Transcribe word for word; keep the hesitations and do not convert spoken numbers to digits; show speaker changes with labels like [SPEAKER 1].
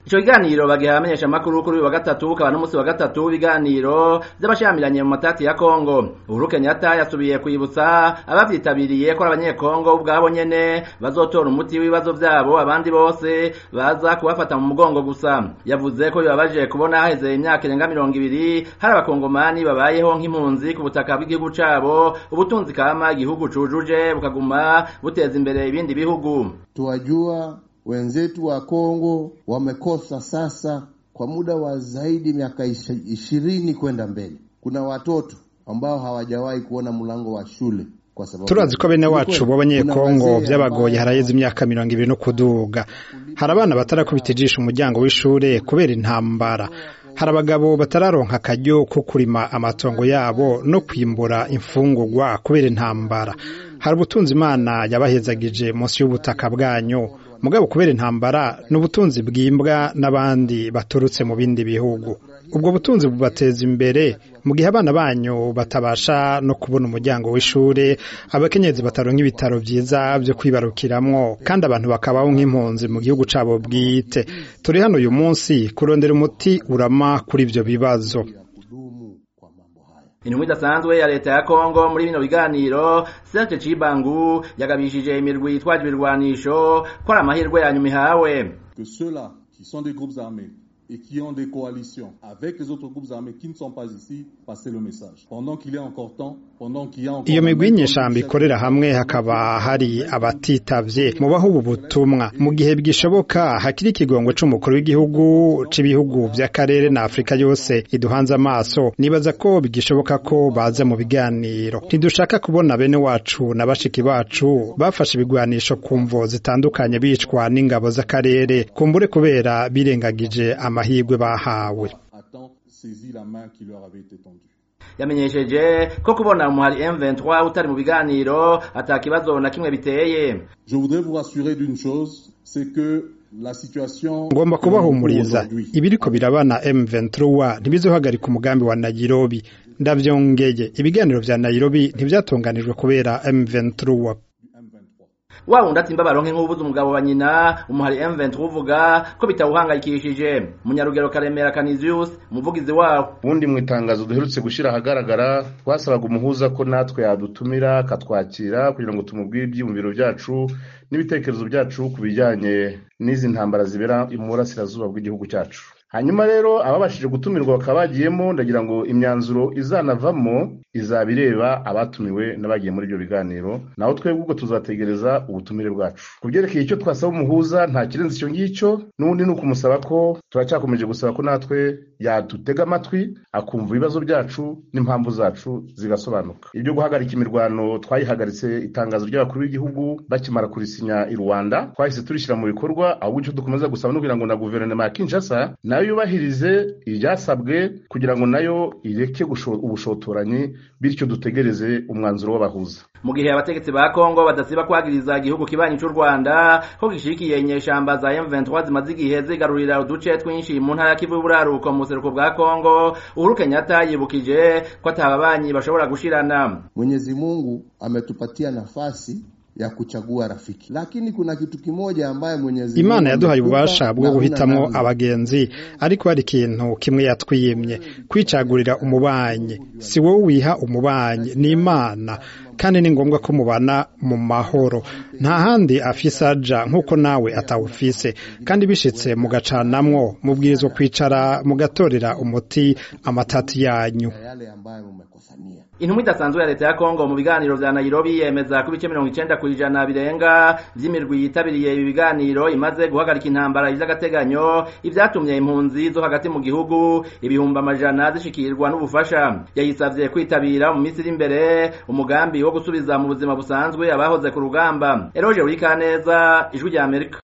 [SPEAKER 1] Ico kiganiro bagiha abamenyesha makuru kuri wa gatatu kaba n'umunsi wa gatatu w'ibiganiro vy'abashamiranye mu matati ya Kongo. Uhuru Kenyatta yasubiye kwibutsa abavyitabiriye ko abanyekongo ubwabo nyene bazotora umuti w'ibibazo vyabo abandi bose baza kubafata mu mugongo gusa. Yavuze ko bibabaje kubona haheze imyaka irenga mirongo ibiri hari abakongomani babayeho nk'impunzi ku butaka bw'igihugu cabo, ubutunzi kama igihugu cujuje bukaguma buteza imbere ibindi bihugu.
[SPEAKER 2] Tuwajua wenzetu wa Kongo wamekosa sasa kwa muda wa zaidi miaka ishirini kwenda mbele. Kuna watoto ambao hawajawahi kuona mlango wa shule kwa sababu
[SPEAKER 3] turazi ko bene wacu b'abanyekongo byabagoye harayeze imyaka mirongo ibiri no kuduga. Hari abana batarakubita ijisho umuryango w'ishure kubera intambara. Hari abagabo batararonka akaryo ko kurima amatongo yabo no kwimbura imfungurwa kubera intambara. Hari ubutunzi Imana yabahezagije munsi y'ubutaka bwanyu, mugabo kubera intambara n'ubutunzi bwimbwa n'abandi baturutse mu bindi bihugu. Ubwo butunzi bubateza imbere mu gihe abana banyu batabasha no kubona umuryango w'ishure, abakenyezi bataronka ibitaro vyiza byo kwibarukiramwo, kandi abantu bakabaho nk'impunzi mu gihugu cabo bwite. Turi hano uyu munsi kurondera umuti urama kuri ivyo bibazo.
[SPEAKER 1] Intumwa idasanzwe ya leta ya Kongo muri bino biganiro, Serge Cibangu yagabishije imirwi itwaje ibirwanisho ko ari amahirwe yanyu mihawe.
[SPEAKER 4] Que ceux-là qui sont des groupes armés et qui ont des coalitions avec les autres groupes armés qui ne sont pas ici, passer le message. Pendant qu'il y a encore temps, pendant qu'il y a encore...
[SPEAKER 3] Iyo migwi nyeshamba ikorera hamwe hakaba hari abatitavye mu bahubu butumwa. Mu gihe bwishoboka hakiri ikigongo c'umukuru w'igihugu c'ibihugu vy'akarere na Afrika yose iduhanze amaso. Nibaza ko bigishoboka ko baza mu biganiro. Ntidushaka kubona bene wacu na bashiki bacu bafashe ibigwanisho kumvo zitandukanye bicwa n'ingabo z'akarere, kumbure kubera birengagije amahirwe bahawe.
[SPEAKER 1] Yamenyesheje ko kubona umuhari M vingt-trois utari mu biganiro atakibazo na kimwe biteye.
[SPEAKER 4] Je voudrais vous rassurer d'une chose, c'est que la situation
[SPEAKER 3] ngomba kubahumuriza ibiriko birabana M vingt-trois ntibizohagarika umugambi wa Nairobi. Ndavyongeye ibiganiro vya Nairobi ntivyatunganijwe kubera M vingt-trois.
[SPEAKER 1] Wa undati imbabaronke nk'ubuze umugabo wa nyina, umuhari M vingt-trois uvuga ko bitawuhangayikishije. Munyarugero Karemera Canisius umuvugizi wawo.
[SPEAKER 5] Ubundi mu itangazo duherutse gushira ahagaragara twasabaga umuhuza ko natwe yadutumira katwakira kugira ngo tumubwire ibyumviro byacu n'ibitekerezo byacu kubijyanye n'izi ntambara zibera mu burasirazuba bw'igihugu cyacu. Hanyuma rero ababashije gutumirwa bakabagiyemo, ndagira ngo imyanzuro izanavamo izabireba abatumiwe n'abagiye muri ibyo biganiro, naho twebwe ubwo tuzategereza ubutumire bwacu. Kubyerekeye icyo twasaba umuhuza nta kirenze icyo ngicyo, n'ubundi ni ukumusaba ko turacyakomeje gusaba ko natwe yadutega amatwi akumva ibibazo byacu n'impamvu zacu zigasobanuka. Ibyo guhagarika imirwano twayihagaritse itangazo ry'abakuru b'igihugu bakimara kurisinya i Rwanda, twahise turishyira mu bikorwa, ahubwo icyo dukomeza gusaba no kugira ngo na guverinoma ya Kinshasa nayo yubahirize ibyasabwe kugira ngo nayo ireke ubushotoranyi, bityo dutegereze umwanzuro w'abahuza.
[SPEAKER 1] Mu gihe abategetsi ba Kongo badasiba kwagiriza igihugu kibanyi cy'u Rwanda ko gishikiye inyeshamba za M vingt-trois zimaze igihe zigarurira uduce twinshi mu ntara ya Kivu y'Uburaruko mu buseruko bwa Kongo, Uhuru Kenyatta yibukije ko atababanyi bashobora gushirana.
[SPEAKER 2] Mwenyezi Mungu ametupatia nafasi ya kuchagua rafiki, lakini kuna kitu kimoja ambaye Mwenyezi
[SPEAKER 3] Imana yaduhaye ububasha bwo guhitamwo abagenzi, ariko hari ikintu kimwe yatwiyemye, kwicagurira umubanyi. Si wowe wiha umubanyi, ni Imana, kandi ni ngombwa ko mubana mu mahoro. Nta handi afise aja nk'uko nawe atawufise, kandi bishitse mugacanamwo mubwirizwa kwicara mugatorera umuti amatati yanyu.
[SPEAKER 1] Intumwa idasanzwe ya leta ya Kongo mu biganiro vya Nairobi yemeza ko ibice mirongo icenda kw'ijana birenga vy'imirwi yitabiriye ibi biganiro imaze guhagarika intambara y'agateganyo, ivyatumye impunzi zo hagati mu gihugu ibihumbi amajana zishikirwa n'ubufasha. Yayisavye kwitabira mu minsi iri imbere umugambi wo gusubiza mu buzima busanzwe abahoze ku rugamba. Eroje Urikaneza, Ijwi rya Amerika.